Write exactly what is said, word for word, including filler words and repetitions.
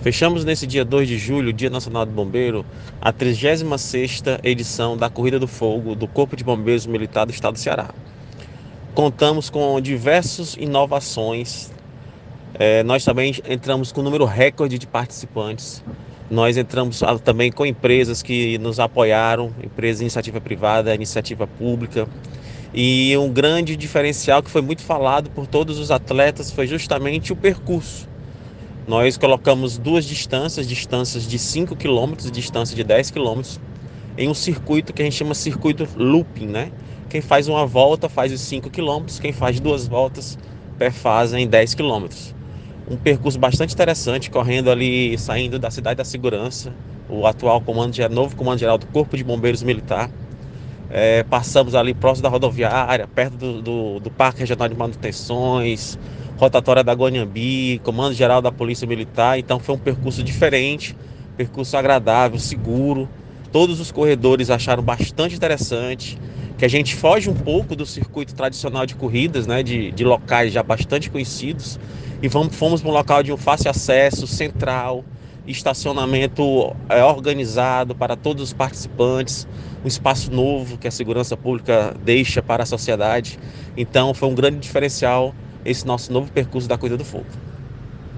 Fechamos nesse dia dois de julho, Dia Nacional do Bombeiro, a trigésima sexta edição da Corrida do Fogo do Corpo de Bombeiros Militar do Estado do Ceará. Contamos com diversas inovações. É, nós também entramos com um número recorde de participantes. Nós entramos ah, também com empresas que nos apoiaram, empresas de iniciativa privada, iniciativa pública. E um grande diferencial que foi muito falado por todos os atletas foi justamente o percurso. Nós colocamos duas distâncias, distâncias de cinco quilômetros e distância de dez quilômetros, em um circuito que a gente chama circuito looping, né? Quem faz uma volta faz os cinco quilômetros, quem faz duas voltas perfazem dez quilômetros. Um percurso bastante interessante, correndo ali, saindo da Cidade da Segurança, o atual comando, novo comando geral do Corpo de Bombeiros Militar. É, passamos ali próximo da rodoviária, perto do, do, do Parque Regional de Manutenções, rotatória da Guanhambi, Comando Geral da Polícia Militar. Então foi um percurso diferente, percurso agradável, seguro. Todos os corredores acharam bastante interessante, que a gente foge um pouco do circuito tradicional de corridas, né, de, de locais já bastante conhecidos, e vamos, fomos para um local de um fácil acesso, central, estacionamento é, organizado para todos os participantes, um espaço novo que a segurança pública deixa para a sociedade. Então foi um grande diferencial esse nosso novo percurso da Corrida do Fogo.